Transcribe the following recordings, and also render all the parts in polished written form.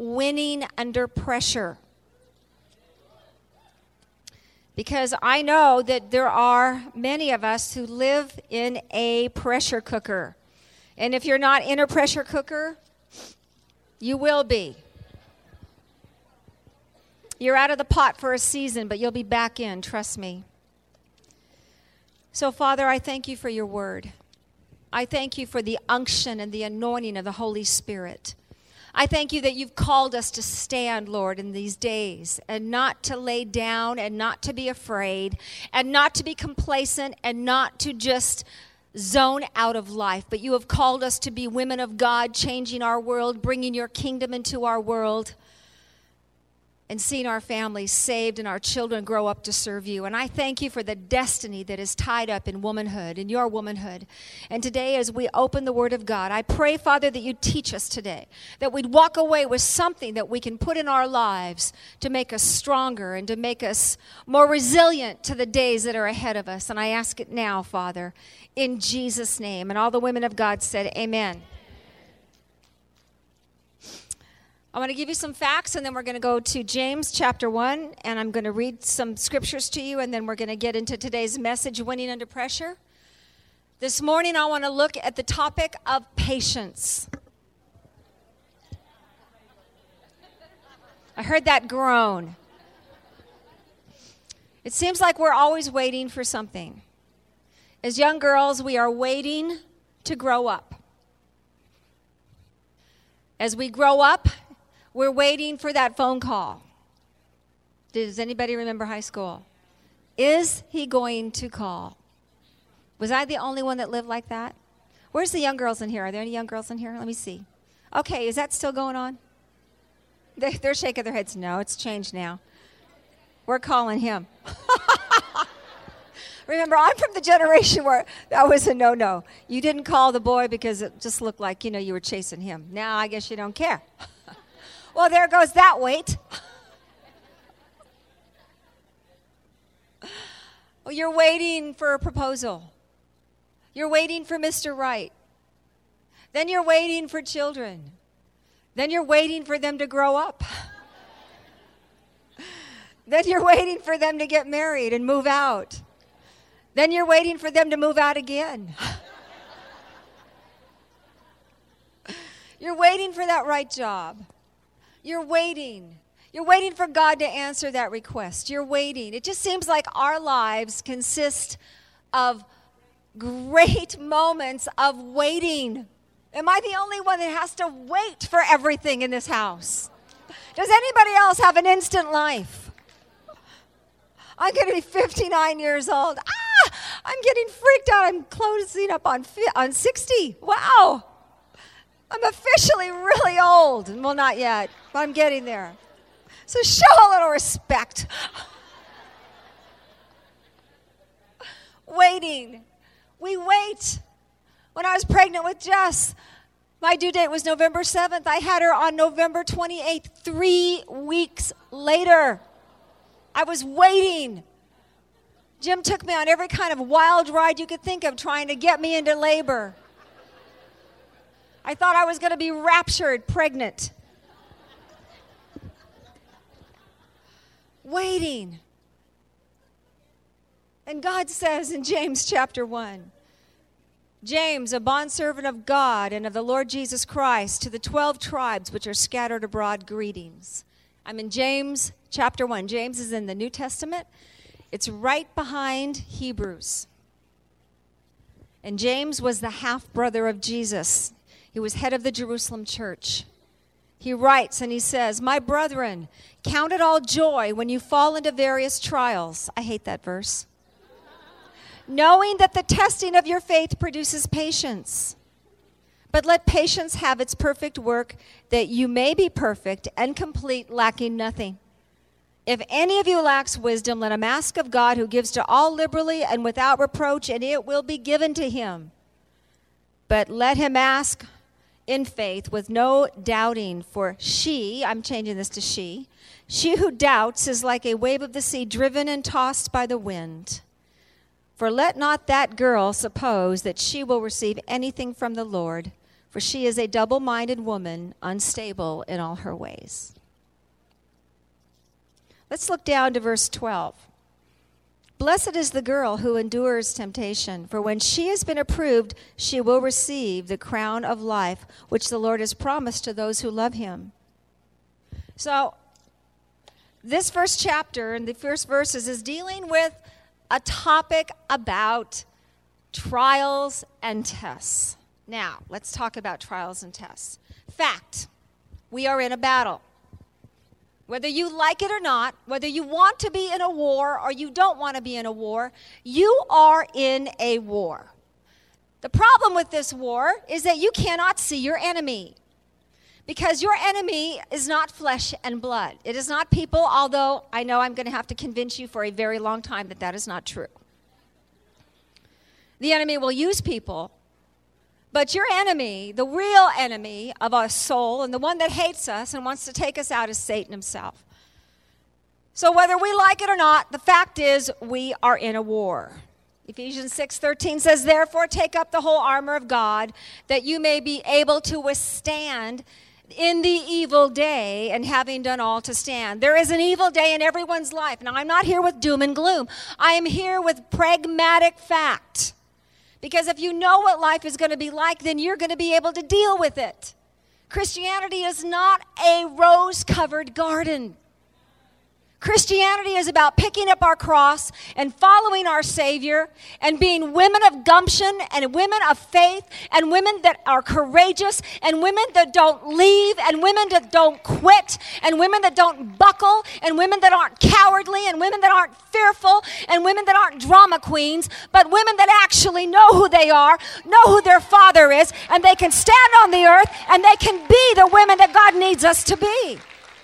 winning under pressure. Because I know that there are many of us who live in a pressure cooker. And if you're not in a pressure cooker, you will be. You're out of the pot for a season, but you'll be back in, trust me. So, Father, I thank you for your word. I thank you for the unction and the anointing of the Holy Spirit. I thank you that you've called us to stand, Lord, in these days, and not to lay down, and not to be afraid, and not to be complacent, and not to just zone out of life. But you have called us to be women of God, changing our world, bringing your kingdom into our world, and seeing our families saved and our children grow up to serve you. And I thank you for the destiny that is tied up in womanhood, in your womanhood. And today, as we open the Word of God, I pray, Father, that you teach us today, that we'd walk away with something that we can put in our lives to make us stronger and to make us more resilient to the days that are ahead of us. And I ask it now, Father, in Jesus' name. And all the women of God said, amen. I want to give you some facts, and then we're going to go to James chapter 1, and I'm going to read some scriptures to you, and then we're going to get into today's message, Winning Under Pressure. This morning, I want to look at the topic of patience. I heard that groan. It seems like we're always waiting for something. As young girls, we are waiting to grow up. As we grow up, we're waiting for that phone call. Does anybody remember high school? Is he going to call? Was I the only one that lived like that? Where's the young girls in here? Are there any young girls in here? Let me see. Okay, is that still going on? They're shaking their heads. No, it's changed now. We're calling him. Remember, I'm from the generation where that was a no-no. You didn't call the boy because it just looked like, you were chasing him. Now I guess you don't care. Well, there goes that wait. Well, you're waiting for a proposal. You're waiting for Mr. Right. Then you're waiting for children. Then you're waiting for them to grow up. Then you're waiting for them to get married and move out. Then you're waiting for them to move out again. You're waiting for that right job. You're waiting. You're waiting for God to answer that request. You're waiting. It just seems like our lives consist of great moments of waiting. Am I the only one that has to wait for everything in this house? Does anybody else have an instant life? I'm going to be 59 years old. I'm getting freaked out. I'm closing up on 60. Wow. I'm officially really old. Well, not yet, but I'm getting there. So show a little respect. Waiting. We wait. When I was pregnant with Jess, my due date was November 7th. I had her on November 28th, 3 weeks later. I was waiting. Jim took me on every kind of wild ride you could think of trying to get me into labor. I thought I was going to be raptured, pregnant. Waiting. And God says in James chapter 1, James, a bondservant of God and of the Lord Jesus Christ, to the 12 tribes which are scattered abroad, greetings. I'm in James chapter 1. James is in the New Testament. It's right behind Hebrews. And James was the half-brother of Jesus. He was head of the Jerusalem church. He writes and he says, "My brethren, count it all joy when you fall into various trials." I hate that verse. "Knowing that the testing of your faith produces patience. But let patience have its perfect work, that you may be perfect and complete, lacking nothing. If any of you lacks wisdom, let him ask of God, who gives to all liberally and without reproach, and it will be given to him. But let him ask in faith with no doubting, for she," I'm changing this to she who doubts is like a wave of the sea driven and tossed by the wind. For let not that girl suppose that she will receive anything from the Lord. for she is a double-minded woman, unstable in all her ways. Let's look down to verse 12. Blessed is the girl who endures temptation, for when she has been approved, she will receive the crown of life, which the Lord has promised to those who love him. So, this first chapter and the first verses is dealing with a topic about trials and tests. Now, let's talk about trials and tests. Fact, we are in a battle. Whether you like it or not, whether you want to be in a war or you don't want to be in a war, you are in a war. The problem with this war is that you cannot see your enemy, because your enemy is not flesh and blood. It is not people, although I know I'm going to have to convince you for a very long time that that is not true. The enemy will use people. But your enemy, the real enemy of our soul, and the one that hates us and wants to take us out, is Satan himself. So whether we like it or not, the fact is we are in a war. Ephesians 6:13 says, therefore take up the whole armor of God, that you may be able to withstand in the evil day, and having done all to stand. There is an evil day in everyone's life. Now, I'm not here with doom and gloom. I am here with pragmatic fact. Because if you know what life is going to be like, then you're going to be able to deal with it. Christianity is not a rose-covered garden. Christianity is about picking up our cross and following our Savior and being women of gumption and women of faith and women that are courageous and women that don't leave and women that don't quit and women that don't buckle and women that aren't cowardly and women that aren't fearful and women that aren't drama queens, but women that actually know who they are, know who their Father is, and they can stand on the earth and they can be the women that God needs us to be.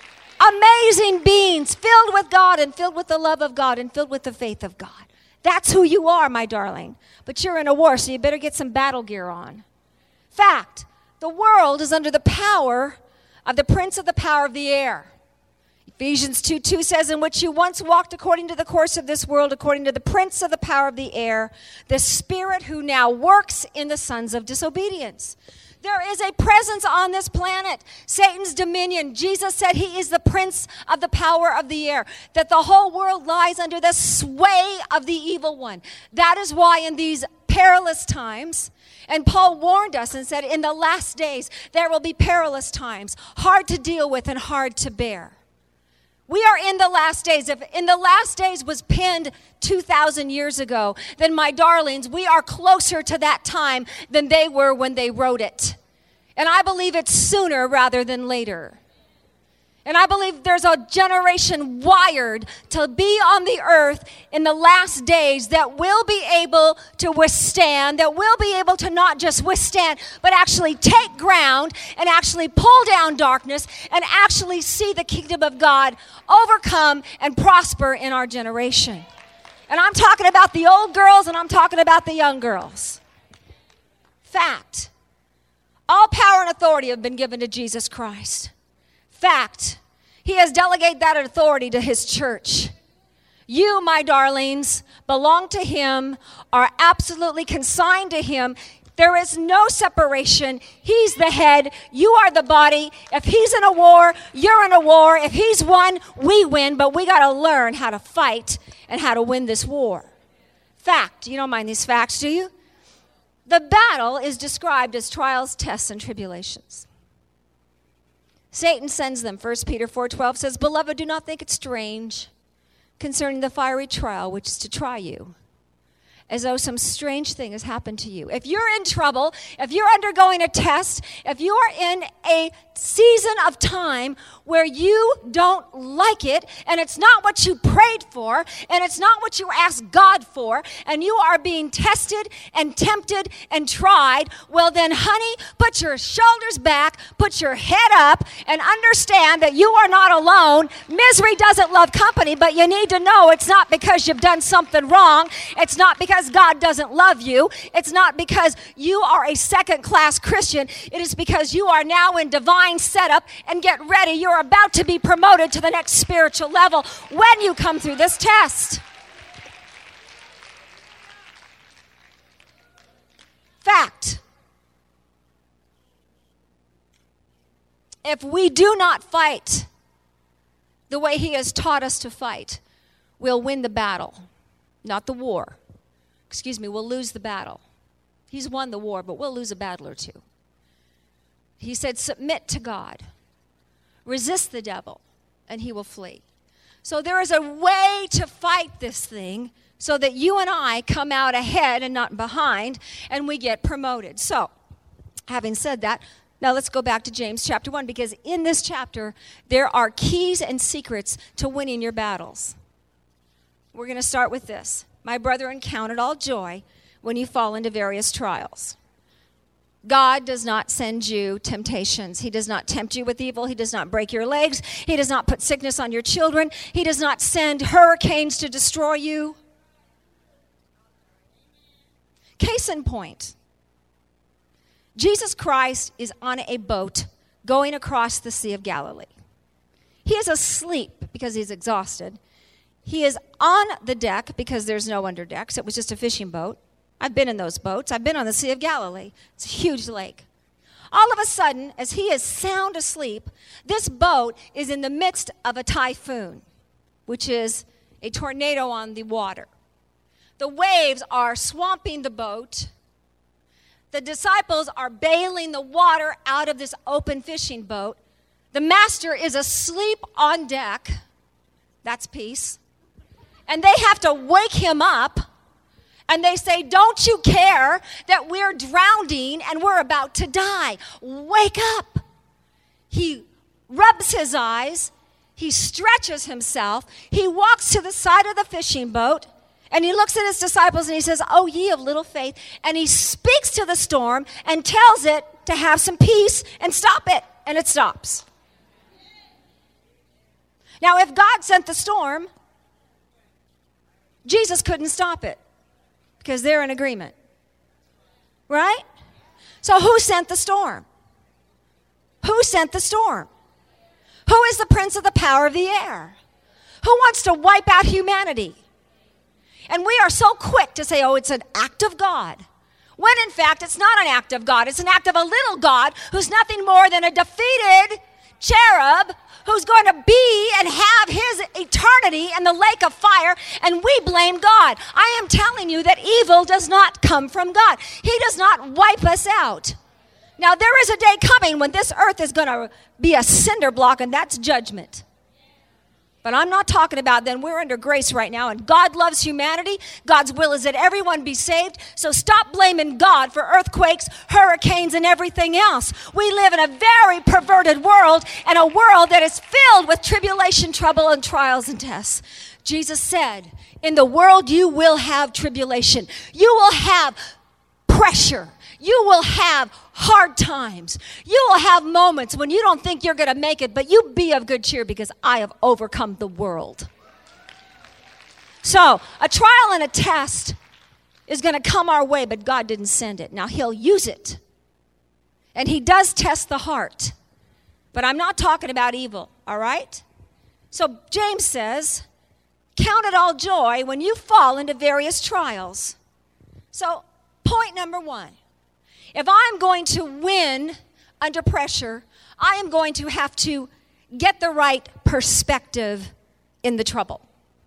Amazing beings, filled with God and filled with the love of God and filled with the faith of God. That's who you are, my darling. But you're in a war, so you better get some battle gear on. Fact, the world is under the power of the prince of the power of the air. Ephesians 2:2 says, in which you once walked according to the course of this world, according to the prince of the power of the air, the spirit who now works in the sons of disobedience. There is a presence on this planet, Satan's dominion. Jesus said he is the prince of the power of the air, that the whole world lies under the sway of the evil one. That is why in these perilous times, and Paul warned us and said, in the last days, there will be perilous times, hard to deal with and hard to bear. We are in the last days. If in the last days was penned 2,000 years ago, then my darlings, we are closer to that time than they were when they wrote it. And I believe it's sooner rather than later. And I believe there's a generation wired to be on the earth in the last days that will be able to withstand, that will be able to not just withstand, but actually take ground and actually pull down darkness and actually see the kingdom of God overcome and prosper in our generation. And I'm talking about the old girls and I'm talking about the young girls. Fact. All power and authority have been given to Jesus Christ. Fact, he has delegated that authority to his church. You, my darlings, belong to him, are absolutely consigned to him. There is no separation. He's the head. You are the body. If he's in a war, you're in a war. If he's won, we win. But we got to learn how to fight and how to win this war. Fact, you don't mind these facts, do you? The battle is described as trials, tests, and tribulations. Satan sends them. 1 Peter 4:12 says, beloved, do not think it strange concerning the fiery trial which is to try you, as though some strange thing has happened to you. If you're in trouble, if you're undergoing a test, if you are in a season of time where you don't like it, and it's not what you prayed for, and it's not what you asked God for, and you are being tested and tempted and tried, well then, honey, put your shoulders back, put your head up, and understand that you are not alone. Misery doesn't love company, but you need to know it's not because you've done something wrong. It's not because God doesn't love you. It's not because you are a second-class Christian. It is because you are now in divine setup, and get ready. You're about to be promoted to the next spiritual level when you come through this test. Fact. if we do not fight the way he has taught us to fight, we'll win the battle, not the war. We'll lose the battle. He's won the war, but we'll lose a battle or two. He said, submit to God. Resist the devil, and he will flee. So there is a way to fight this thing so that you and I come out ahead and not behind, and we get promoted. So, having said that, now let's go back to James chapter 1, because in this chapter, there are keys and secrets to winning your battles. We're going to start with this. My brethren, count it all joy when you fall into various trials. God does not send you temptations. He does not tempt you with evil. He does not break your legs. He does not put sickness on your children. He does not send hurricanes to destroy you. Case in point, Jesus Christ is on a boat going across the Sea of Galilee. He is asleep because he's exhausted. He is on the deck because there's no underdecks. It was just a fishing boat. I've been in those boats. I've been on the Sea of Galilee. It's a huge lake. All of a sudden, as he is sound asleep, this boat is in the midst of a typhoon, which is a tornado on the water. The waves are swamping the boat. The disciples are bailing the water out of this open fishing boat. The master is asleep on deck. That's peace. And they have to wake him up. And they say, don't you care that we're drowning and we're about to die? Wake up. He rubs his eyes. He stretches himself. He walks to the side of the fishing boat. And he looks at his disciples and he says, oh, ye of little faith. And he speaks to the storm and tells it to have some peace and stop it. And it stops. Now, if God sent the storm, Jesus couldn't stop it because they're in agreement. Right? So who sent the storm? Who sent the storm? Who is the prince of the power of the air? Who wants to wipe out humanity? And we are so quick to say, oh, it's an act of God. When in fact, it's not an act of God. It's an act of a little God who's nothing more than a defeated cherub who's going to be and have his eternity in the lake of fire, and we blame God. I am telling you that evil does not come from God. He does not wipe us out. Now, there is a day coming when this earth is going to be a cinder block, and that's judgment. But I'm not talking about then. We're under grace right now, and God loves humanity. God's will is that everyone be saved. So stop blaming God for earthquakes, hurricanes, and everything else. We live in a very perverted world, and a world that is filled with tribulation, trouble, and trials and tests. Jesus said, in the world you will have tribulation. You will have pressure. You will have hard times. You will have moments when you don't think you're going to make it, but you be of good cheer because I have overcome the world. So, a trial and a test is going to come our way, but God didn't send it. Now, he'll use it. And he does test the heart. But I'm not talking about evil, all right? So, James says, count it all joy when you fall into various trials. So, point number one. If I'm going to win under pressure, I am going to have to get the right perspective in the trouble.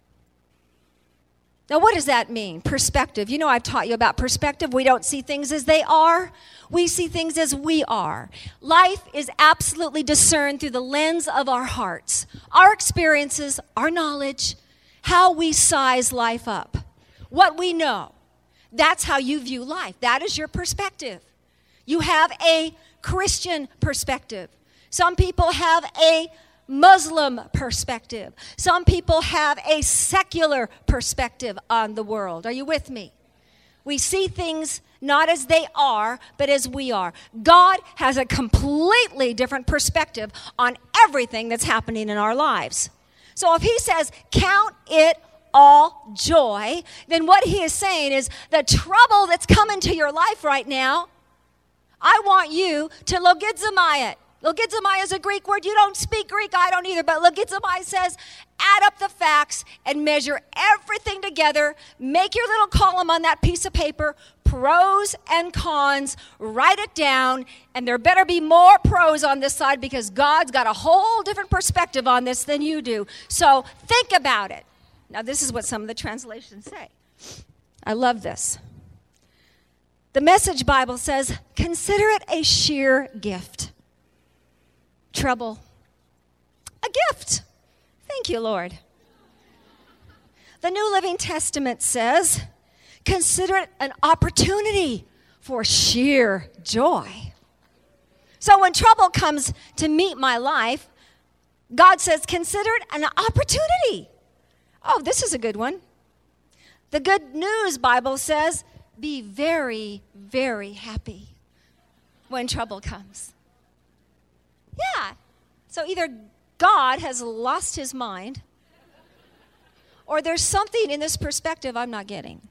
Now, what does that mean? Perspective. You know, I've taught you about perspective. We don't see things as they are. We see things as we are. Life is absolutely discerned through the lens of our hearts, our experiences, our knowledge, how we size life up, what we know. That's how you view life. That is your perspective. You have a Christian perspective. Some people have a Muslim perspective. Some people have a secular perspective on the world. Are you with me? We see things not as they are, but as we are. God has a completely different perspective on everything that's happening in our lives. So if he says, count it all joy, then what he is saying is the trouble that's coming to your life right now, I want you to logizomai it. Logizomai is a Greek word. You don't speak Greek. I don't either. But logizomai says, add up the facts and measure everything together. Make your little column on that piece of paper. pros and cons, write it down, and there better be more pros on this side because God's got a whole different perspective on this than you do. So think about it. Now, this is what some of the translations say. I love this. The Message Bible says, consider it a sheer gift. Trouble. A gift. Thank you, Lord. The New Living Testament says, consider it an opportunity for sheer joy. So when trouble comes to meet my life, God says, consider it an opportunity. Oh, this is a good one. The Good News Bible says, be very, very happy when trouble comes. Yeah. So either God has lost his mind, or there's something in this perspective I'm not getting.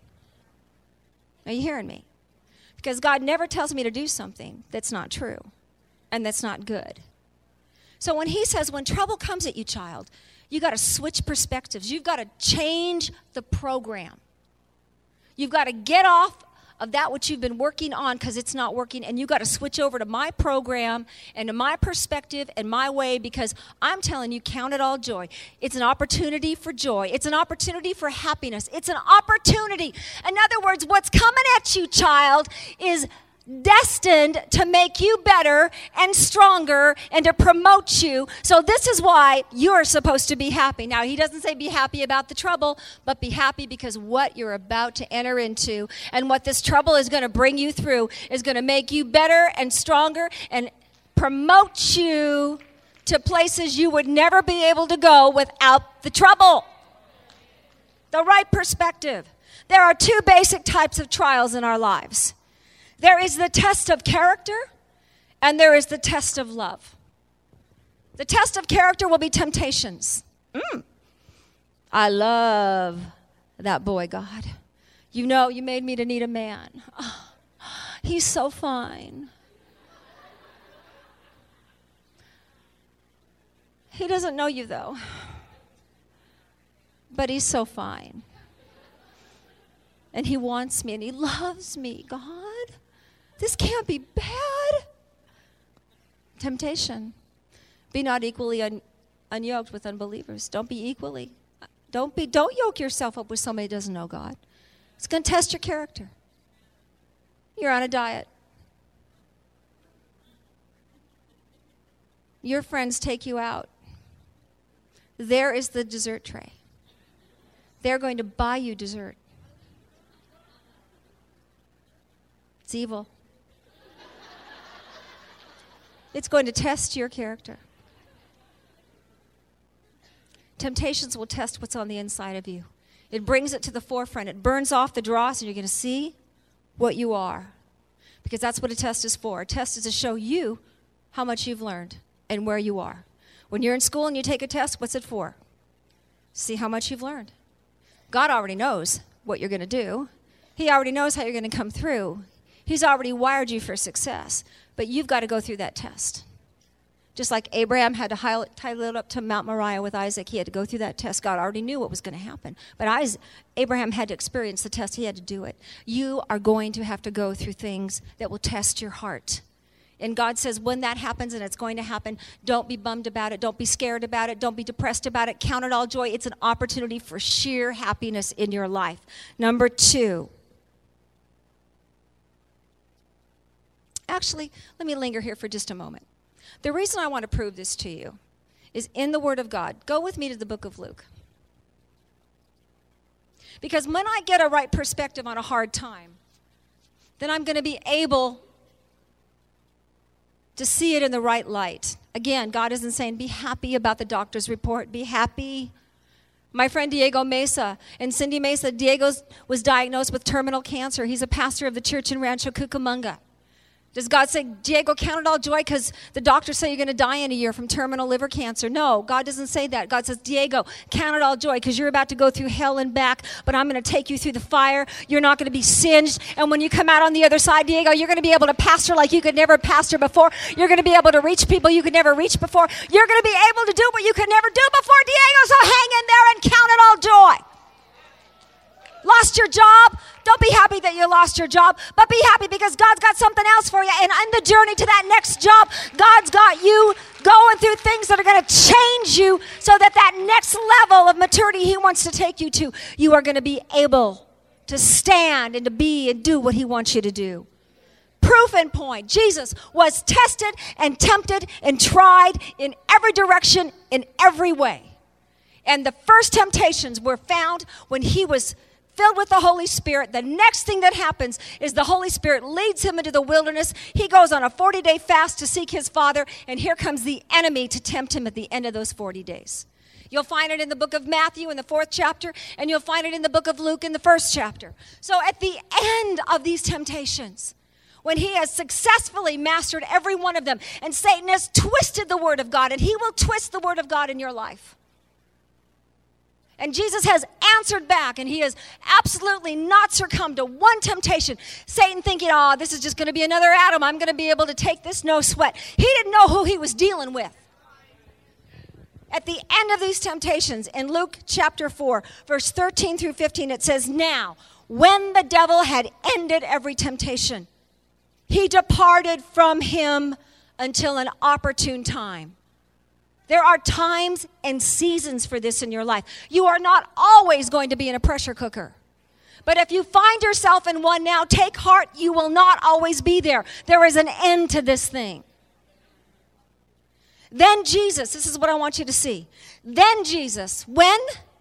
Are you hearing me? Because God never tells me to do something that's not true and that's not good. So when he says, when trouble comes at you, child, you got to switch perspectives. You've got to change the program. You've got to get off of that which you've been working on because it's not working, and you've got to switch over to my program and to my perspective and my way, because I'm telling you, count it all joy. It's an opportunity for joy. It's an opportunity for happiness. It's an opportunity. In other words, what's coming at you, child, is destined to make you better and stronger and to promote you. So this is why you're supposed to be happy. Now, he doesn't say be happy about the trouble, but be happy because what you're about to enter into and what this trouble is going to bring you through is going to make you better and stronger and promote you to places you would never be able to go without the trouble. The right perspective. There are two basic types of trials in our lives. There is the test of character, and there is the test of love. The test of character will be temptations. I love that boy, God. You know, you made me to need a man. Oh, he's so fine. He doesn't know you, though. But he's so fine. And he wants me, and he loves me, God. This can't be bad. Temptation. Be not equally unyoked with unbelievers. Don't be equally. Don't yoke yourself up with somebody who doesn't know God. It's going to test your character. You're on a diet. Your friends take you out. There is the dessert tray. They're going to buy you dessert. It's evil. It's going to test your character. Temptations will test what's on the inside of you. It brings it to the forefront. It burns off the dross, and you're going to see what you are. Because that's what a test is for. A test is to show you how much you've learned and where you are. When you're in school and you take a test, what's it for? See how much you've learned. God already knows what you're going to do. He already knows how you're going to come through. He's already wired you for success. But you've got to go through that test. Just like Abraham had to tie it up to Mount Moriah with Isaac, he had to go through that test. God already knew what was going to happen. But Abraham had to experience the test. He had to do it. You are going to have to go through things that will test your heart. And God says when that happens, and it's going to happen, don't be bummed about it. Don't be scared about it. Don't be depressed about it. Count it all joy. It's an opportunity for sheer happiness in your life. Number 2. Actually, let me linger here for just a moment. The reason I want to prove this to you is in the Word of God. Go with me to the book of Luke. Because when I get a right perspective on a hard time, then I'm going to be able to see it in the right light. Again, God isn't saying be happy about the doctor's report. Be happy. My friend Diego Mesa and Cindy Mesa, Diego was diagnosed with terminal cancer. He's a pastor of the church in Rancho Cucamonga. Does God say, Diego, count it all joy because the doctors say you're going to die in a year from terminal liver cancer? No, God doesn't say that. God says, Diego, count it all joy because you're about to go through hell and back, but I'm going to take you through the fire. You're not going to be singed. And when you come out on the other side, Diego, you're going to be able to pastor like you could never pastor before. You're going to be able to reach people you could never reach before. You're going to be able to do what you could never do before, Diego, so hang in there and count it all joy. Lost your job? Don't be happy that you lost your job, but be happy because God's got something else for you. And on the journey to that next job, God's got you going through things that are going to change you so that that next level of maturity He wants to take you to, you are going to be able to stand and to be and do what He wants you to do. Proof and point. Jesus was tested and tempted and tried in every direction, in every way. And the first temptations were found when He was filled with the Holy Spirit. The next thing that happens is the Holy Spirit leads Him into the wilderness. He goes on a 40-day fast to seek His Father, and here comes the enemy to tempt Him at the end of those 40 days. You'll find it in the book of Matthew in the 4th chapter, and you'll find it in the book of Luke in the 1st chapter. So at the end of these temptations, when He has successfully mastered every one of them, and Satan has twisted the Word of God, and he will twist the Word of God in your life. And Jesus has answered back, and He has absolutely not succumbed to one temptation. Satan thinking, oh, this is just going to be another Adam. I'm going to be able to take this no sweat. He didn't know who he was dealing with. At the end of these temptations, in Luke chapter 4, verse 13 through 15, it says, now, when the devil had ended every temptation, he departed from him until an opportune time. There are times and seasons for this in your life. You are not always going to be in a pressure cooker. But if you find yourself in one now, take heart, you will not always be there. There is an end to this thing. Then Jesus, this is what I want you to see. Then Jesus, when?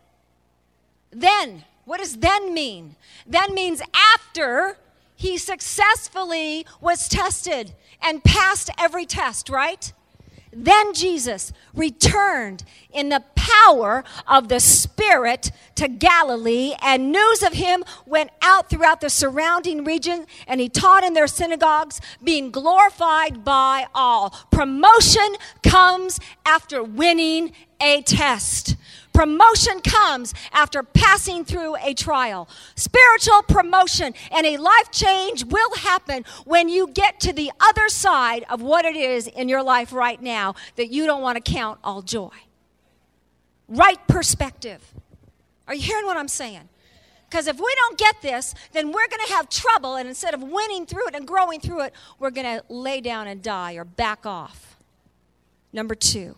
Then. What does then mean? Then means after He successfully was tested and passed every test, right? Then Jesus returned in the power of the Spirit to Galilee, and news of Him went out throughout the surrounding region, and He taught in their synagogues, being glorified by all. Promotion comes after winning a test. Promotion comes after passing through a trial. Spiritual promotion and a life change will happen when you get to the other side of what it is in your life right now that you don't want to count all joy. Right perspective. Are you hearing what I'm saying? Because if we don't get this, then we're going to have trouble, and instead of winning through it and growing through it, we're going to lay down and die or back off. Number 2.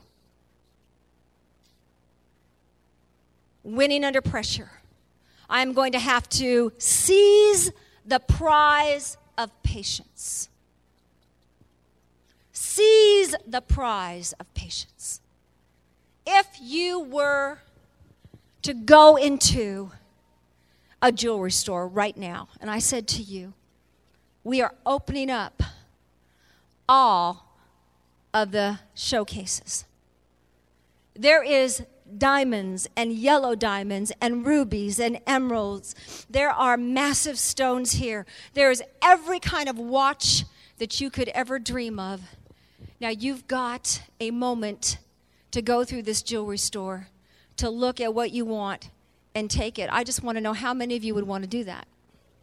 Winning under pressure. I am going to have to seize the prize of patience. Seize the prize of patience. If you were to go into a jewelry store right now, and I said to you, we are opening up all of the showcases. There is diamonds and yellow diamonds and rubies and emeralds. There are massive stones here. There's every kind of watch that you could ever dream of. Now you've got a moment to go through this jewelry store to look at what you want and take it. I just want to know how many of you would want to do that.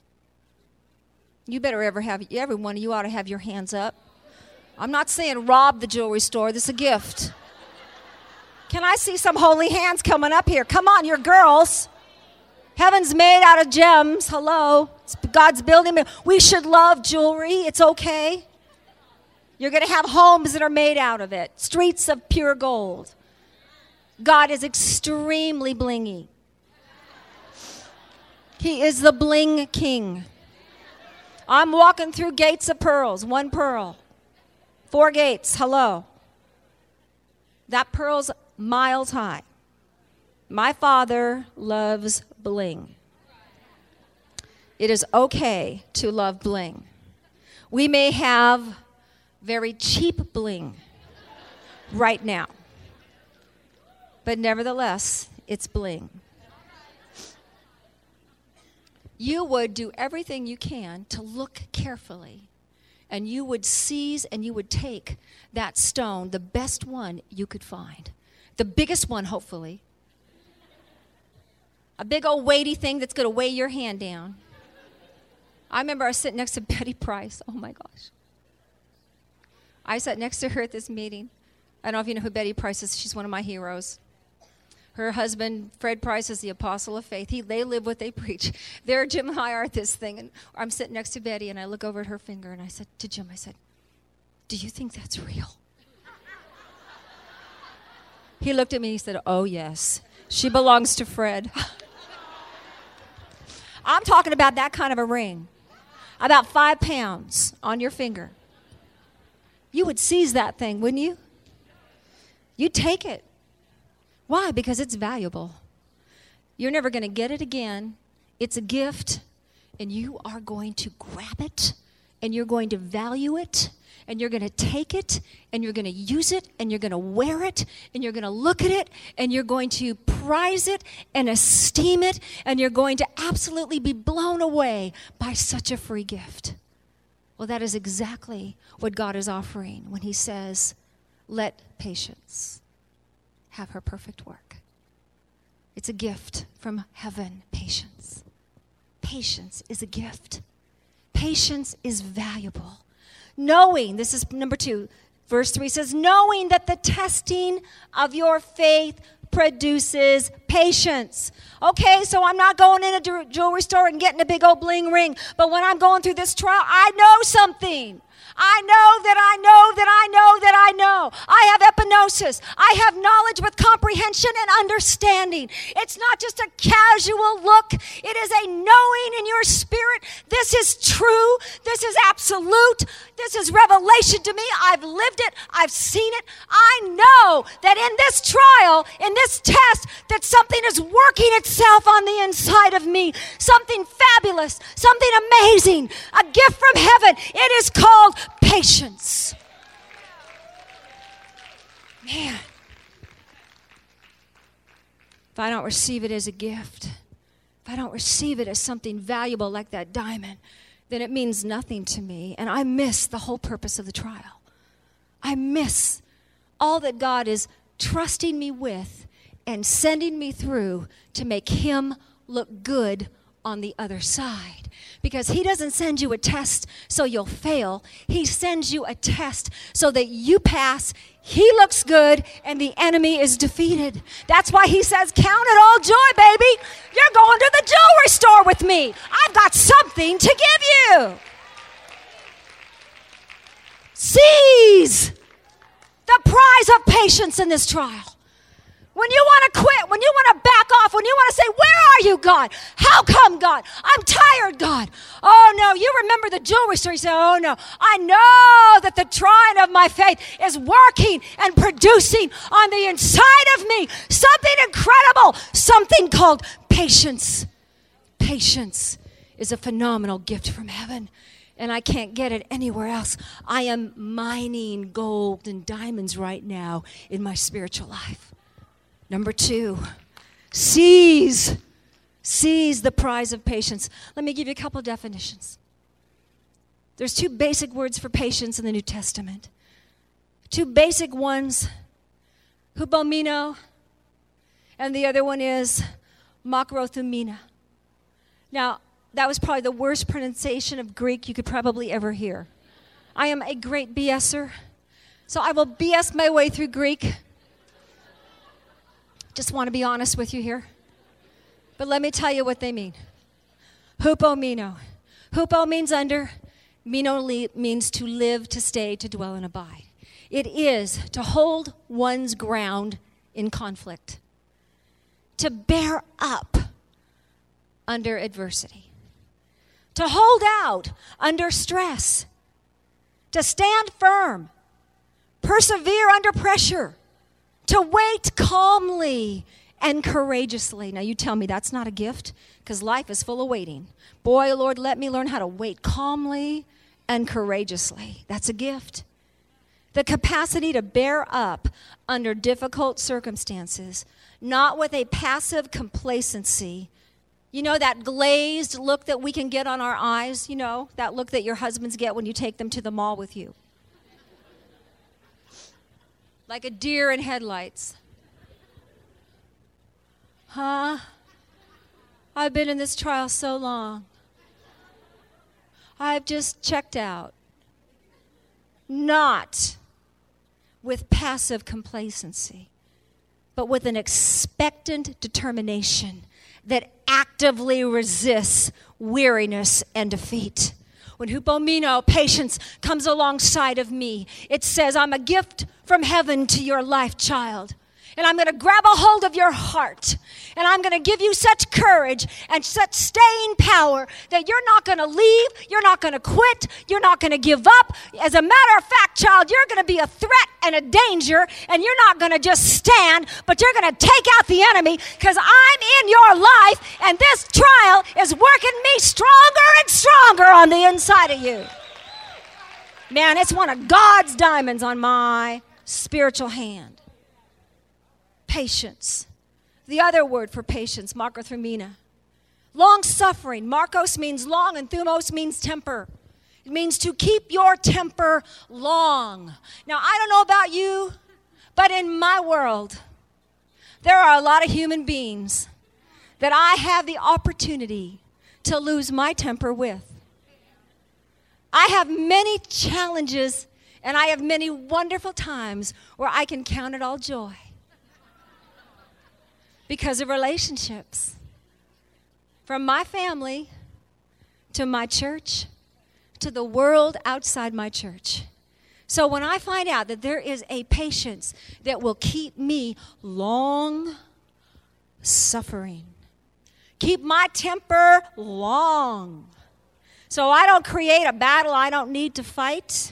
You better every one of you ought to have your hands up. I'm not saying rob the jewelry store. This is a gift. Can I see some holy hands coming up here? Come on, you're girls. Heaven's made out of gems. Hello. It's God's building. We should love jewelry. It's okay. You're going to have homes that are made out of it. Streets of pure gold. God is extremely blingy. He is the bling king. I'm walking through gates of pearls. 1 pearl. 4 gates. Hello. That pearl's miles high. My Father loves bling. It is okay to love bling. We may have very cheap bling right now, but nevertheless, it's bling. You would do everything you can to look carefully, and you would seize and you would take that stone, the best one you could find. The biggest one, hopefully. A big old weighty thing that's going to weigh your hand down. I remember I was sitting next to Betty Price. Oh, my gosh. I sat next to her at this meeting. I don't know if you know who Betty Price is. She's one of my heroes. Her husband, Fred Price, is the apostle of faith. They live what they preach. There, Jim and I are at this thing, and I'm sitting next to Betty, and I look over at her finger, and I said to Jim, I said, do you think that's real? He looked at me, he said, oh, yes. She belongs to Fred. I'm talking about that kind of a ring. About 5 pounds on your finger. You would seize that thing, wouldn't you? You'd take it. Why? Because it's valuable. You're never going to get it again. It's a gift, and you are going to grab it, and you're going to value it, and you're going to take it, and you're going to use it, and you're going to wear it, and you're going to look at it, and you're going to prize it and esteem it, and you're going to absolutely be blown away by such a free gift. Well, that is exactly what God is offering when he says, let patience have her perfect work. It's a gift from heaven, patience. Patience is a gift. Patience is valuable. Knowing, this is number 2, verse 3 says, knowing that the testing of your faith produces patience. Okay, so I'm not going in a jewelry store and getting a big old bling ring, but when I'm going through this trial, I know something. I know that I know that I know that I know. I have epignosis. I have knowledge with comprehension and understanding. It's not just a casual look. It is a knowing in your spirit. This is true. This is absolute. This is revelation to me. I've lived it. I've seen it. I know that in this trial, in this test, that something is working itself on the inside of me. Something fabulous, something amazing, a gift from heaven. It is called patience. Man, if I don't receive it as a gift, if I don't receive it as something valuable like that diamond, then it means nothing to me, and I miss the whole purpose of the trial. I miss all that God is trusting me with and sending me through to make him look good on the other side. Because he doesn't send you a test so you'll fail. He sends you a test so that you pass, he looks good, and the enemy is defeated. That's why he says, count it all joy, baby. You're going to the jewelry store with me. I've got something to give you. Seize the prize of patience in this trial. When you want to quit, when you want to back off, when you want to say, where are you, God? How come, God? I'm tired, God. Oh, no, you remember the jewelry store. You say, oh, no, I know that the trying of my faith is working and producing on the inside of me something incredible, something called patience. Patience is a phenomenal gift from heaven, and I can't get it anywhere else. I am mining gold and diamonds right now in my spiritual life. Number 2, seize the prize of patience. Let me give you a couple definitions. There's 2 basic words for patience in the New Testament. 2 basic ones, hupomeno, and the other one is makrothumena. Now, that was probably the worst pronunciation of Greek you could probably ever hear. I am a great BSer, so I will BS my way through Greek. Just want to be honest with you here. But let me tell you what they mean. Hupomeno. Hupo means under. Meno means to live, to stay, to dwell, and abide. It is to hold one's ground in conflict. To bear up under adversity. To hold out under stress. To stand firm. Persevere under pressure. To wait calmly and courageously. Now you tell me that's not a gift, because life is full of waiting. Boy, Lord, let me learn how to wait calmly and courageously. That's a gift. The capacity to bear up under difficult circumstances, not with a passive complacency. You know that glazed look that we can get on our eyes? You know, that look that your husbands get when you take them to the mall with you. Like a deer in headlights. Huh? I've been in this trial so long. I've just checked out. Not with passive complacency, but with an expectant determination that actively resists weariness and defeat. When hupomino, patience, comes alongside of me, it says, I'm a gift from heaven to your life, child. And I'm going to grab a hold of your heart. And I'm going to give you such courage and such staying power that you're not going to leave. You're not going to quit. You're not going to give up. As a matter of fact, child, you're going to be a threat and a danger. And you're not going to just stand, but you're going to take out the enemy because I'm in your life. And this trial is working me stronger and stronger on the inside of you. Man, it's one of God's diamonds on my spiritual hand. Patience. The other word for patience, makrothumina. Long-suffering. Markos means long and thumos means temper. It means to keep your temper long. Now, I don't know about you, but in my world, there are a lot of human beings that I have the opportunity to lose my temper with. I have many challenges and I have many wonderful times where I can count it all joy. Because of relationships. From my family to my church to the world outside my church. So when I find out that there is a patience that will keep me long suffering, keep my temper long, so I don't create a battle I don't need to fight.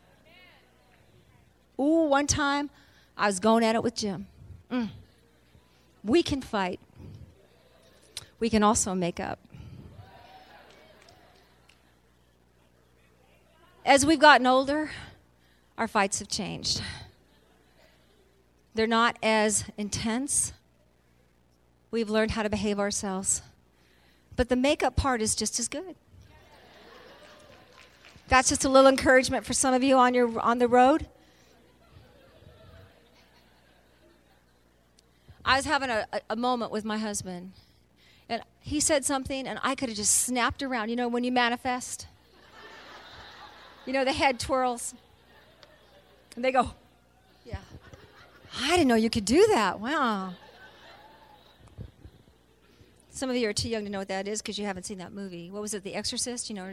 Ooh, one time I was going at it with Jim. We can fight. We can also make up. As we've gotten older, our fights have changed. They're not as intense. We've learned how to behave ourselves. But the makeup part is just as good. That's just a little encouragement for some of you on the road. I was having a moment with my husband, and he said something, and I could have just snapped around. You know, when you manifest, you know, the head twirls, and they go, yeah. I didn't know you could do that. Wow. Some of you are too young to know what that is because you haven't seen that movie. What was it, The Exorcist? You know,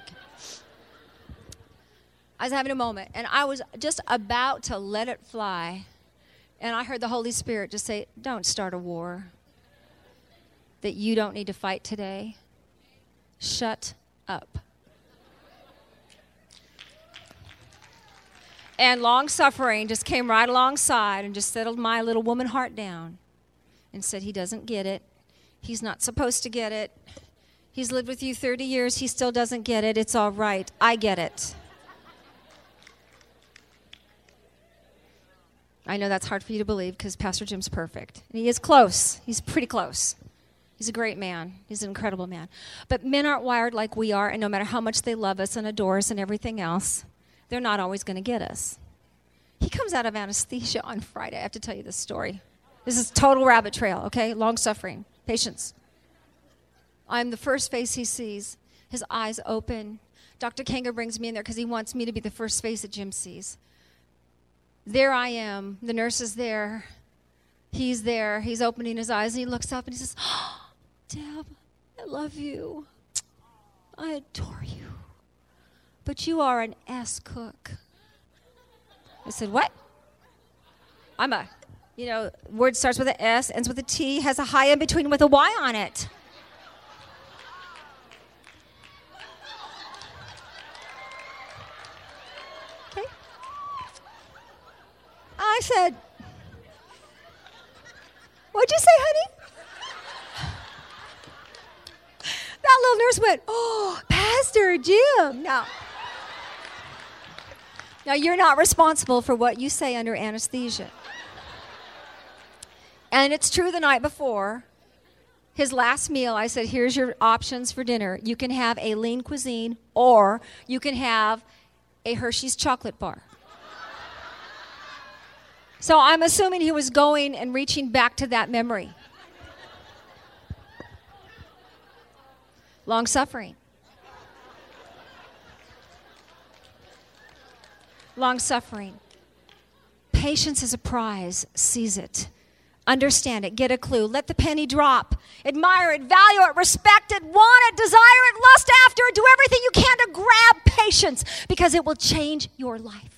I was having a moment, and I was just about to let it fly. And I heard the Holy Spirit just say, don't start a war that you don't need to fight today. Shut up. And long-suffering just came right alongside and just settled my little woman heart down and said, he doesn't get it. He's not supposed to get it. He's lived with you 30 years. He still doesn't get it. It's all right. I get it. I know that's hard for you to believe because Pastor Jim's perfect. And he is close. He's pretty close. He's a great man. He's an incredible man. But men aren't wired like we are, and no matter how much they love us and adore us and everything else, they're not always going to get us. He comes out of anesthesia on Friday. I have to tell you this story. This is total rabbit trail, okay? Long suffering. Patience. I'm the first face he sees. His eyes open. Dr. Kanga brings me in there because he wants me to be the first face that Jim sees. There I am. The nurse is there. He's there. He's opening his eyes, and he looks up, and he says, oh, Deb, I love you. I adore you. But you are an S cook. I said, what? I'm a, word starts with an S, ends with a T, has a high in between with a Y on it. Okay. I said, what'd you say, honey? That little nurse went, oh, Pastor Jim. Now, you're not responsible for what you say under anesthesia. And it's true, the night before, his last meal, I said, here's your options for dinner. You can have a lean cuisine, or you can have a Hershey's chocolate bar. So I'm assuming he was going and reaching back to that memory. Long suffering. Long suffering. Patience is a prize. Seize it. Understand it. Get a clue. Let the penny drop. Admire it. Value it. Respect it. Want it. Desire it. Lust after it. Do everything you can to grab patience because it will change your life.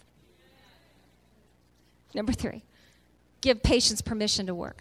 Number 3, give patience permission to work.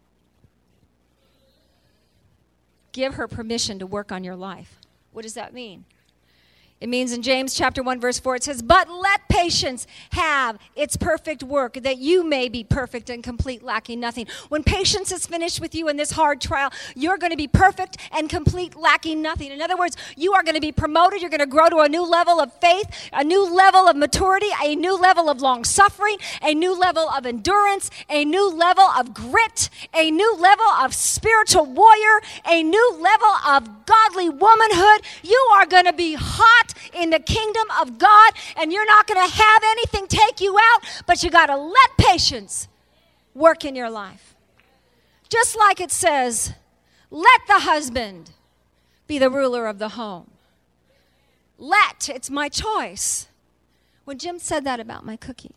Give her permission to work on your life. What does that mean? It means in James chapter 1, verse 4, it says, but let patience have its perfect work, that you may be perfect and complete, lacking nothing. When patience is finished with you in this hard trial, you're going to be perfect and complete, lacking nothing. In other words, you are going to be promoted. You're going to grow to a new level of faith, a new level of maturity, a new level of long suffering, a new level of endurance, a new level of grit, a new level of spiritual warrior, a new level of godly womanhood. You are going to be hot in the kingdom of God, and you're not going to have anything take you out, but you got to let patience work in your life. Just like it says, let the husband be the ruler of the home. It's my choice. When Jim said that about my cooking,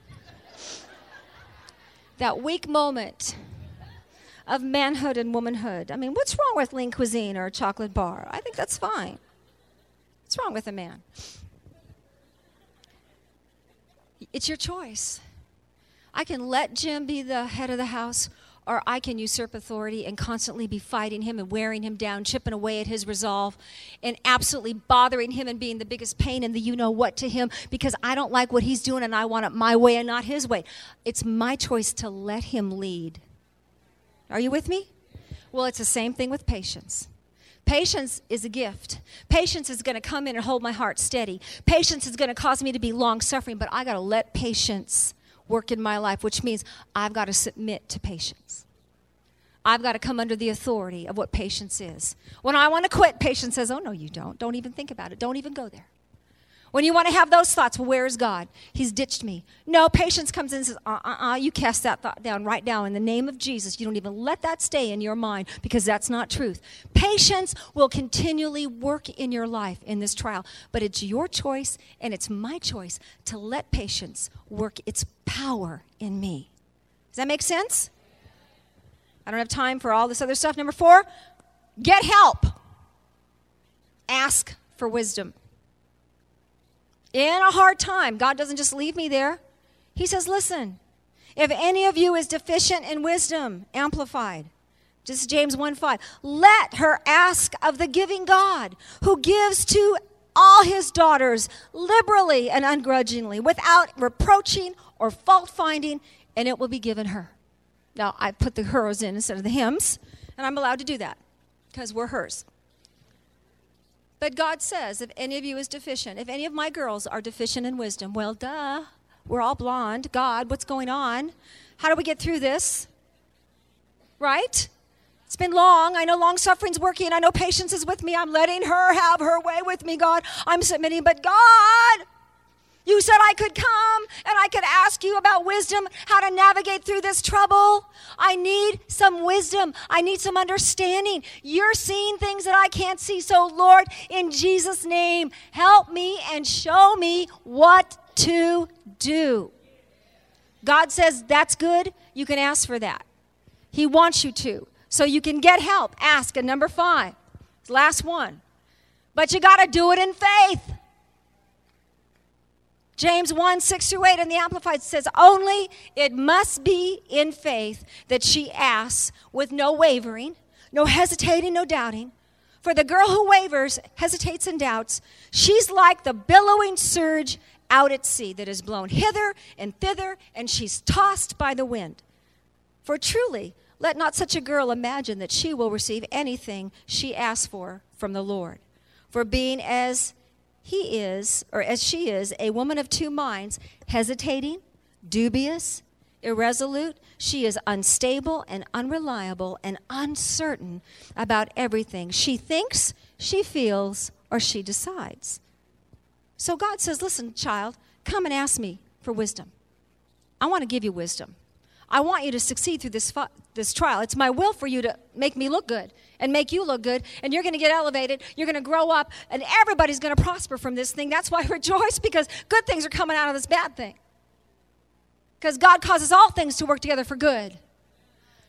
that weak moment of manhood and womanhood. I mean, what's wrong with lean cuisine or a chocolate bar? I think that's fine. What's wrong with a man? It's your choice. I can let Jim be the head of the house, or I can usurp authority and constantly be fighting him and wearing him down, chipping away at his resolve, and absolutely bothering him and being the biggest pain in the you-know-what to him because I don't like what he's doing and I want it my way and not his way. It's my choice to let him lead. Are you with me? Well, it's the same thing with patience. Patience is a gift. Patience is going to come in and hold my heart steady. Patience is going to cause me to be long-suffering, but I got to let patience work in my life, which means I've got to submit to patience. I've got to come under the authority of what patience is. When I want to quit, patience says, oh, no, you don't. Don't even think about it. Don't even go there. When you want to have those thoughts, well, where is God? He's ditched me. No, patience comes in and says, you cast that thought down right now in the name of Jesus. You don't even let that stay in your mind because that's not truth. Patience will continually work in your life in this trial, but it's your choice and it's my choice to let patience work its power in me. Does that make sense? I don't have time for all this other stuff. Number 4, get help. Ask for wisdom. In a hard time, God doesn't just leave me there. He says, listen, if any of you is deficient in wisdom, amplified, just James 1:5, let her ask of the giving God, who gives to all his daughters liberally and ungrudgingly, without reproaching or fault-finding, and it will be given her. Now, I put the hers in instead of the hymns, and I'm allowed to do that because we're hers. But God says, if any of you is deficient, if any of my girls are deficient in wisdom, well, duh, we're all blonde. God, what's going on? How do we get through this? Right? It's been long. I know long suffering's working. I know patience is with me. I'm letting her have her way with me, God. I'm submitting. But God, you said I could come and I could ask you about wisdom, how to navigate through this trouble. I need some wisdom. I need some understanding. You're seeing things that I can't see. So, Lord, in Jesus' name, help me and show me what to do. God says that's good. You can ask for that. He wants you to. So you can get help. Ask. And number 5, last one. But you got to do it in faith. James 1:6-8 in the Amplified says, only it must be in faith that she asks with no wavering, no hesitating, no doubting. For the girl who wavers, hesitates, and doubts, she's like the billowing surge out at sea that is blown hither and thither, and she's tossed by the wind. For truly, let not such a girl imagine that she will receive anything she asks for from the Lord. For being as he is, or as she is, a woman of 2 minds, hesitating, dubious, irresolute, she is unstable and unreliable and uncertain about everything. She thinks, she feels, or she decides. So God says, listen, child, come and ask me for wisdom. I want to give you wisdom. I want you to succeed through this trial. It's my will for you to make me look good and make you look good, and you're going to get elevated, you're going to grow up, and everybody's going to prosper from this thing. That's why I rejoice, because good things are coming out of this bad thing. Because God causes all things to work together for good.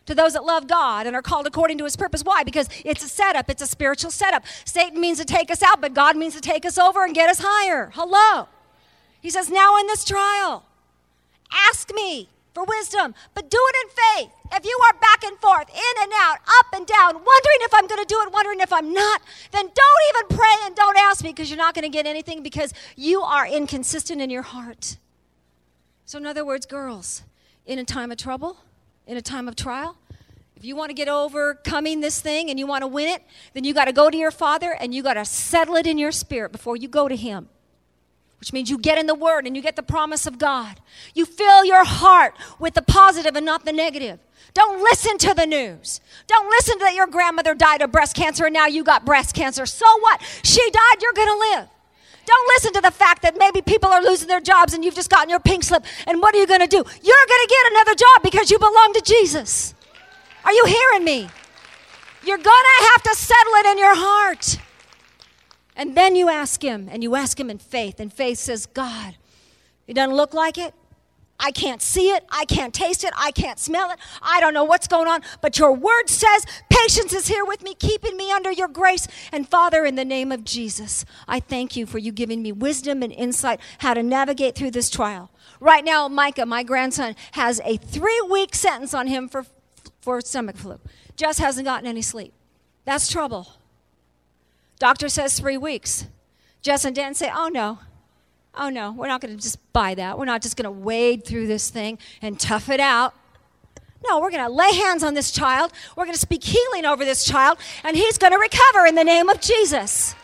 to those that love God and are called according to his purpose. Why? Because it's a setup. It's a spiritual setup. Satan means to take us out, but God means to take us over and get us higher. Hello. He says, now in this trial, ask me for wisdom, but do it in faith. If you are back and forth, in and out, up and down, wondering if I'm going to do it, wondering if I'm not, then don't even pray and don't ask me, because you're not going to get anything, because you are inconsistent in your heart. So in other words, girls, in a time of trouble, in a time of trial, if you want to get overcoming this thing and you want to win it, then you got to go to your Father and you got to settle it in your spirit before you go to him. Which means you get in the Word and you get the promise of God. You fill your heart with the positive and not the negative. Don't listen to the news. Don't listen to that your grandmother died of breast cancer and now you got breast cancer. So what? She died, you're going to live. Don't listen to the fact that maybe people are losing their jobs and you've just gotten your pink slip. And what are you going to do? You're going to get another job because you belong to Jesus. Are you hearing me? You're going to have to settle it in your heart. And then you ask him, and you ask him in faith. And faith says, God, it doesn't look like it. I can't see it. I can't taste it. I can't smell it. I don't know what's going on. But your word says patience is here with me, keeping me under your grace. And Father, in the name of Jesus, I thank you for you giving me wisdom and insight how to navigate through this trial. Right now, Micah, my grandson, has a 3-week sentence on him for stomach flu. Just hasn't gotten any sleep. That's trouble. Doctor says 3 weeks. Jess and Dan say, oh no, we're not going to just buy that. We're not just going to wade through this thing and tough it out. No, we're going to lay hands on this child. We're going to speak healing over this child, and he's going to recover in the name of Jesus.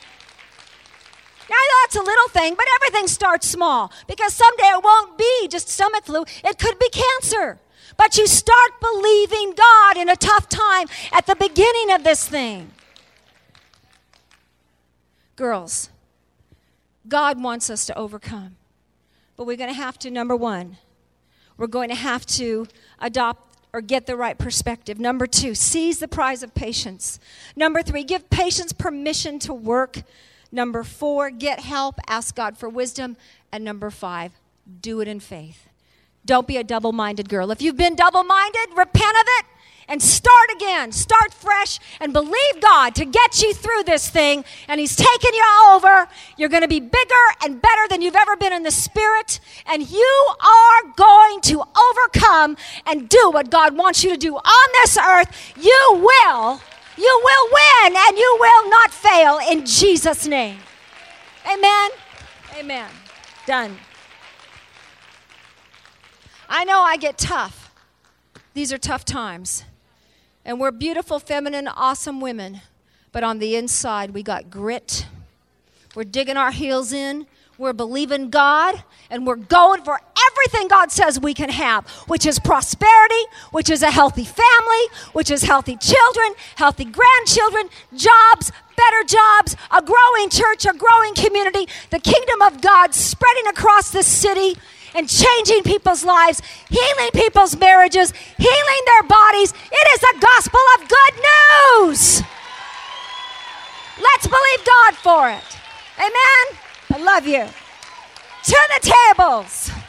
Now, that's a little thing, but everything starts small, because someday it won't be just stomach flu. It could be cancer. But you start believing God in a tough time at the beginning of this thing. Girls, God wants us to overcome. But we're going to have to, number one, we're going to have to adopt or get the right perspective. Number 2, seize the prize of patience. Number 3, give patience permission to work. Number 4, get help, ask God for wisdom. And number 5, do it in faith. Don't be a double-minded girl. If you've been double-minded, repent of it. And start again, start fresh, and believe God to get you through this thing. And he's taking you over. You're going to be bigger and better than you've ever been in the Spirit. And you are going to overcome and do what God wants you to do on this earth. You will win, and you will not fail in Jesus' name. Amen? Amen. Done. I know I get tough. These are tough times. And we're beautiful, feminine, awesome women. But on the inside, we got grit. We're digging our heels in. We're believing God. And we're going for everything God says we can have, which is prosperity, which is a healthy family, which is healthy children, healthy grandchildren, jobs, better jobs, a growing church, a growing community, the kingdom of God spreading across this city and changing people's lives, healing people's marriages, healing their bodies. It is the gospel of good news. Let's believe God for it. Amen? I love you. To the tables.